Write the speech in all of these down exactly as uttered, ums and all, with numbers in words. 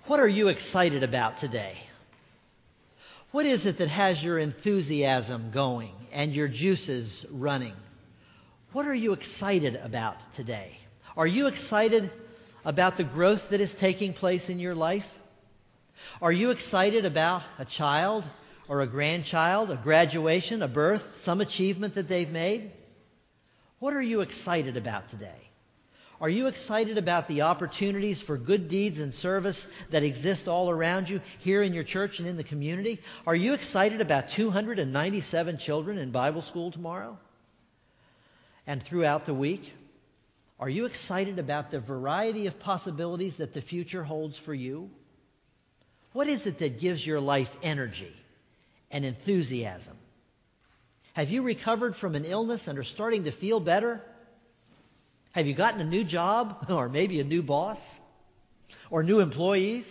What are you excited about today? What is it that has your enthusiasm going and your juices running? What are you excited about today? Are you excited about the growth that is taking place in your life? Are you excited about a child or a grandchild, a graduation, a birth, some achievement that they've made? What are you excited about today? Are you excited about the opportunities for good deeds and service that exist all around you here in your church and in the community? Are you excited about two hundred ninety-seven children in Bible school tomorrow and throughout the week? Are you excited about the variety of possibilities that the future holds for you? What is it that gives your life energy and enthusiasm? Have you recovered from an illness and are starting to feel better? Have you gotten a new job or maybe a new boss or new employees?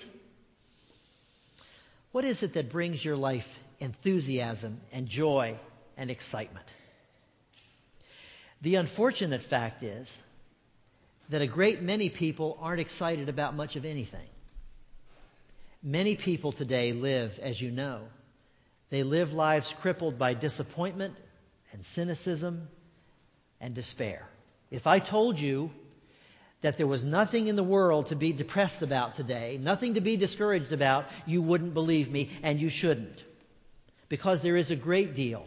What is it that brings your life enthusiasm and joy and excitement? The unfortunate fact is that a great many people aren't excited about much of anything. Many people today live, as you know, they live lives crippled by disappointment and cynicism and despair. If I told you that there was nothing in the world to be depressed about today, nothing to be discouraged about, you wouldn't believe me, and you shouldn't. Because there is a great deal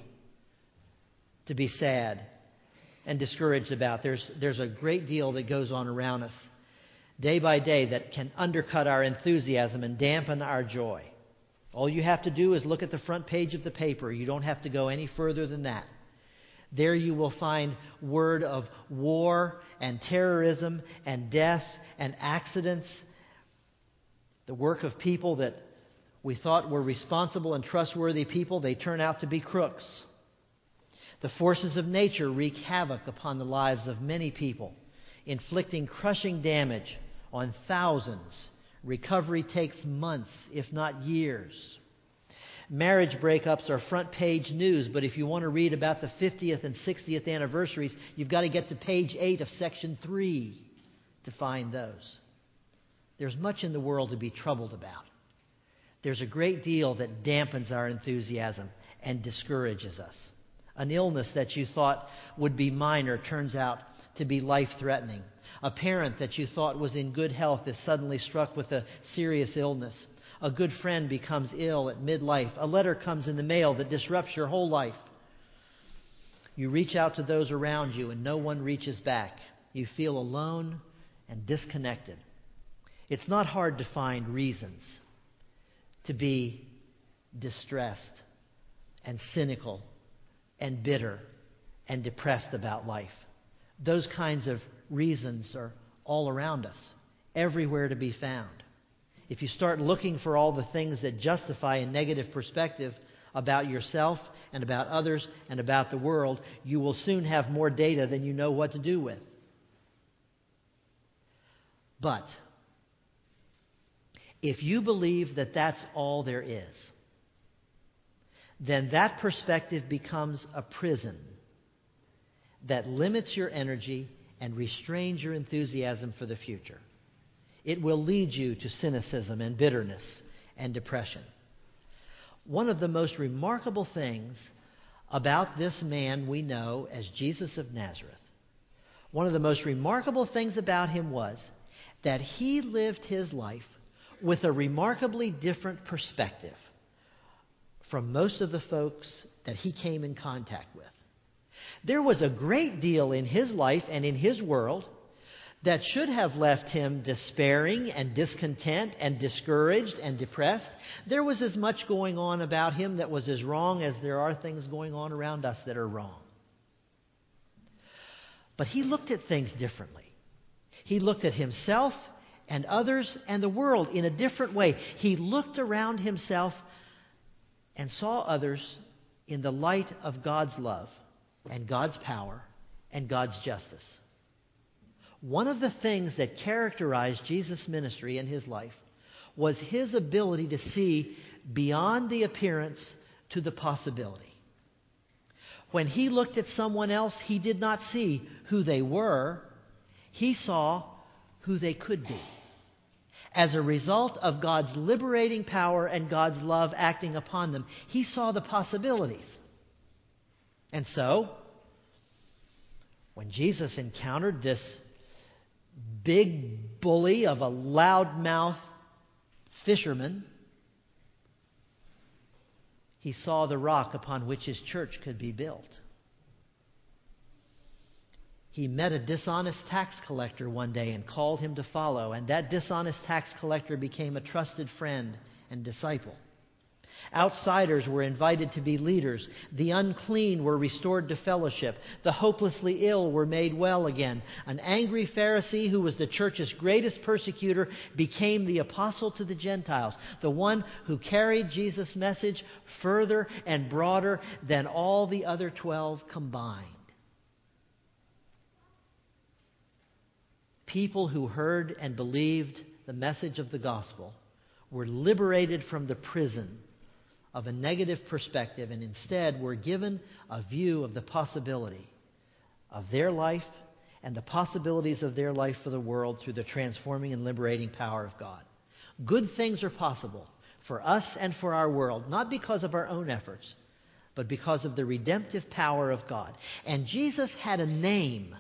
to be sad and discouraged about. There's, there's a great deal that goes on around us day by day that can undercut our enthusiasm and dampen our joy. All you have to do is look at the front page of the paper. You don't have to go any further than that. There you will find word of war and terrorism and death and accidents. The work of people that we thought were responsible and trustworthy people, they turn out to be crooks. The forces of nature wreak havoc upon the lives of many people, inflicting crushing damage on thousands. Recovery takes months, if not years. Marriage breakups are front page news, but if you want to read about the fiftieth and sixtieth anniversaries, you've got to get to page eight of section three to find those. There's much in the world to be troubled about. There's a great deal that dampens our enthusiasm and discourages us. An illness that you thought would be minor turns out to be life-threatening. A parent that you thought was in good health is suddenly struck with a serious illness. A good friend becomes ill at midlife. A letter comes in the mail that disrupts your whole life. You reach out to those around you and no one reaches back. You feel alone and disconnected. It's not hard to find reasons to be distressed and cynical and bitter and depressed about life. Those kinds of reasons are all around us, everywhere to be found. If you start looking for all the things that justify a negative perspective about yourself and about others and about the world, you will soon have more data than you know what to do with. But if you believe that that's all there is, then that perspective becomes a prison that limits your energy and restrains your enthusiasm for the future. It will lead you to cynicism and bitterness and depression. One of the most remarkable things about this man we know as Jesus of Nazareth, one of the most remarkable things about him was that he lived his life with a remarkably different perspective from most of the folks that he came in contact with. There was a great deal in his life and in his world that should have left him despairing and discontent and discouraged and depressed. There was as much going on about him that was as wrong as there are things going on around us that are wrong. But he looked at things differently. He looked at himself and others and the world in a different way. He looked around himself and saw others in the light of God's love and God's power and God's justice. One of the things that characterized Jesus' ministry in his life was his ability to see beyond the appearance to the possibility. When he looked at someone else, he did not see who they were. He saw who they could be. As a result of God's liberating power and God's love acting upon them, he saw the possibilities. And so, when Jesus encountered this big bully of a loudmouth fisherman, he saw the rock upon which his church could be built. He met a dishonest tax collector one day and called him to follow, and that dishonest tax collector became a trusted friend and disciple. Outsiders were invited to be leaders. The unclean were restored to fellowship. The hopelessly ill were made well again. An angry Pharisee who was the church's greatest persecutor became the apostle to the Gentiles, the one who carried Jesus' message further and broader than all the other twelve combined. People who heard and believed the message of the gospel were liberated from the prison of a negative perspective and instead were given a view of the possibility of their life and the possibilities of their life for the world through the transforming and liberating power of God. Good things are possible for us and for our world, not because of our own efforts, but because of the redemptive power of God. And Jesus had a name.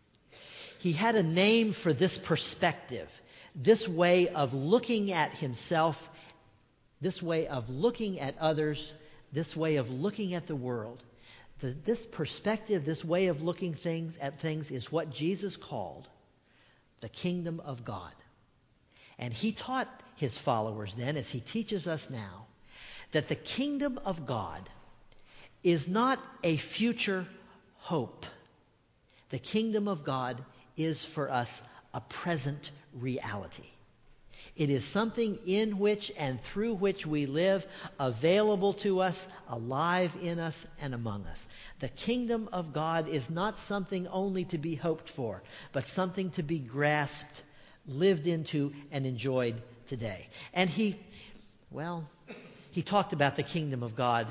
He had a name for this perspective, this way of looking at himself, this way of looking at others, this way of looking at the world. The, this perspective, this way of looking things at things is what Jesus called the kingdom of God. And he taught his followers then, as he teaches us now, that the kingdom of God is not a future hope. The kingdom of God is for us a present reality. It is something in which and through which we live, available to us, alive in us and among us. The kingdom of God is not something only to be hoped for, but something to be grasped, lived into, and enjoyed today. And he, well, he talked about the kingdom of God.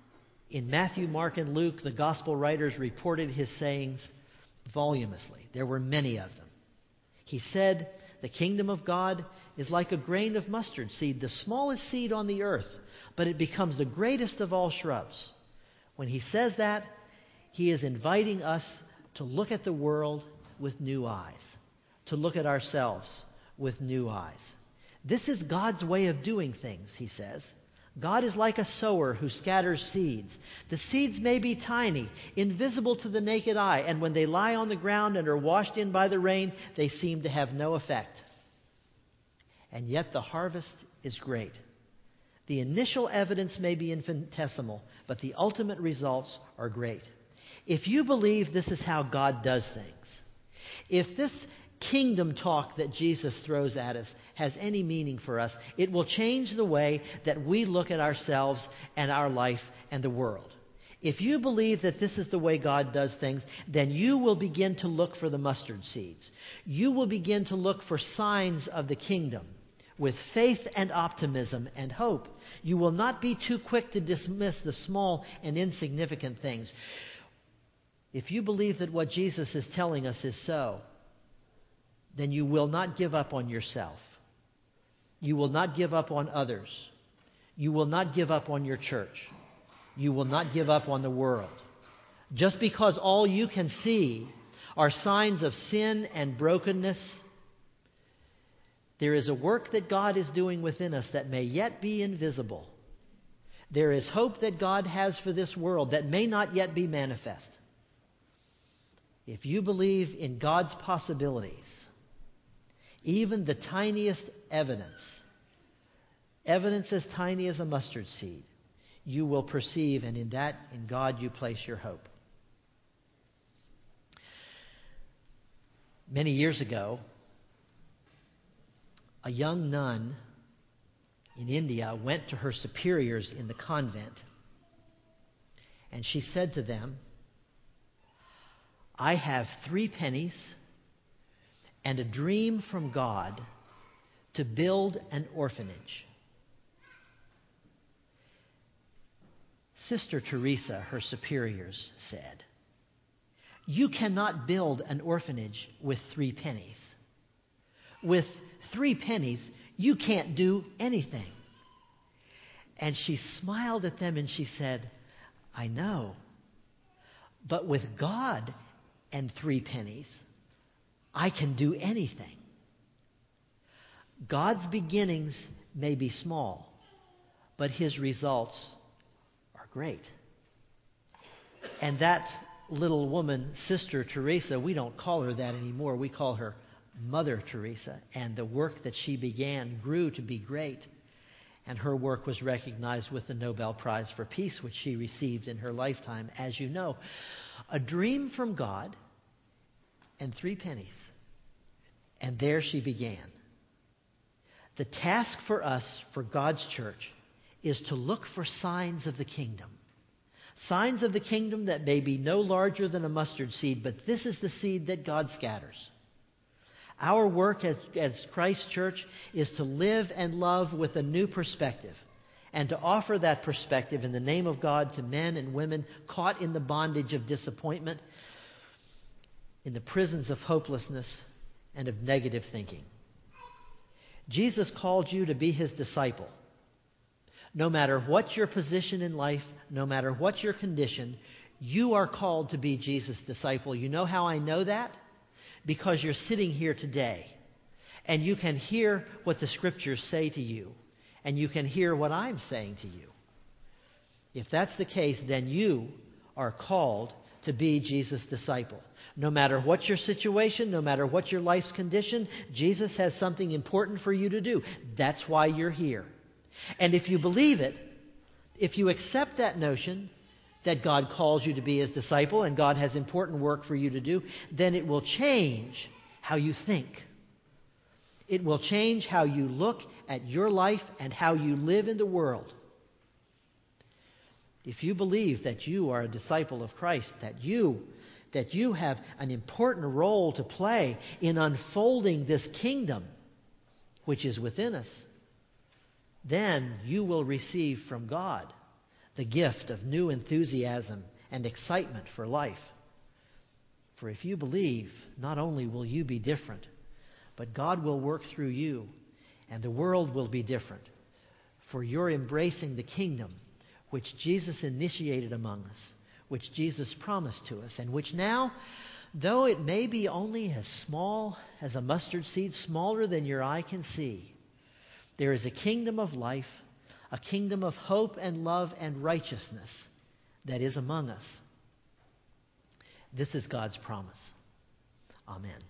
In Matthew, Mark, and Luke, the gospel writers reported his sayings voluminously. There were many of them. He said, the kingdom of God is like a grain of mustard seed, the smallest seed on the earth, but it becomes the greatest of all shrubs. When he says that, he is inviting us to look at the world with new eyes, to look at ourselves with new eyes. This is God's way of doing things, he says. God is like a sower who scatters seeds. The seeds may be tiny, invisible to the naked eye, and when they lie on the ground and are washed in by the rain, they seem to have no effect. And yet the harvest is great. The initial evidence may be infinitesimal, but the ultimate results are great. If you believe this is how God does things, if this kingdom talk that Jesus throws at us has any meaning for us, it will change the way that we look at ourselves and our life and the world. If you believe that this is the way God does things, then you will begin to look for the mustard seeds. You will begin to look for signs of the kingdom with faith and optimism and hope. You will not be too quick to dismiss the small and insignificant things. If you believe that what Jesus is telling us is so, then you will not give up on yourself. You will not give up on others. You will not give up on your church. You will not give up on the world. Just because all you can see are signs of sin and brokenness, there is a work that God is doing within us that may yet be invisible. There is hope that God has for this world that may not yet be manifest. If you believe in God's possibilities, even the tiniest evidence, evidence as tiny as a mustard seed, you will perceive, and in that, in God, you place your hope. Many years ago, a young nun in India went to her superiors in the convent, and she said to them, I have three pennies and a dream from God to build an orphanage. Sister Teresa, her superiors, said, you cannot build an orphanage with three pennies. With three pennies, You can't do anything. And she smiled at them and she said, I know. But with God and three pennies, I can do anything. God's beginnings may be small, but His results are great. And that little woman, Sister Teresa, we don't call her that anymore. We call her Mother Teresa. And the work that she began grew to be great. And her work was recognized with the Nobel Prize for Peace, which she received in her lifetime, as you know. A dream from God and three pennies. And there she began. The task for us, for God's church, is to look for signs of the kingdom. Signs of the kingdom that may be no larger than a mustard seed, but this is the seed that God scatters. Our work as, as Christ Church is to live and love with a new perspective and to offer that perspective in the name of God to men and women caught in the bondage of disappointment, in the prisons of hopelessness and of negative thinking. Jesus called you to be His disciple. No matter what your position in life, no matter what your condition, you are called to be Jesus' disciple. You know how I know that? Because you're sitting here today and you can hear what the Scriptures say to you and you can hear what I'm saying to you. If that's the case, then you are called to be Jesus' disciple. No matter what your situation, no matter what your life's condition, Jesus has something important for you to do. That's why you're here. And if you believe it, if you accept that notion that God calls you to be His disciple and God has important work for you to do, then it will change how you think. It will change how you look at your life and how you live in the world. If you believe that you are a disciple of Christ, that you, that you have an important role to play in unfolding this kingdom which is within us, then you will receive from God the gift of new enthusiasm and excitement for life. For if you believe, not only will you be different, but God will work through you, and the world will be different. For you're embracing the kingdom which Jesus initiated among us, which Jesus promised to us, and which now, though it may be only as small as a mustard seed, smaller than your eye can see, there is a kingdom of life, a kingdom of hope and love and righteousness that is among us. This is God's promise. Amen.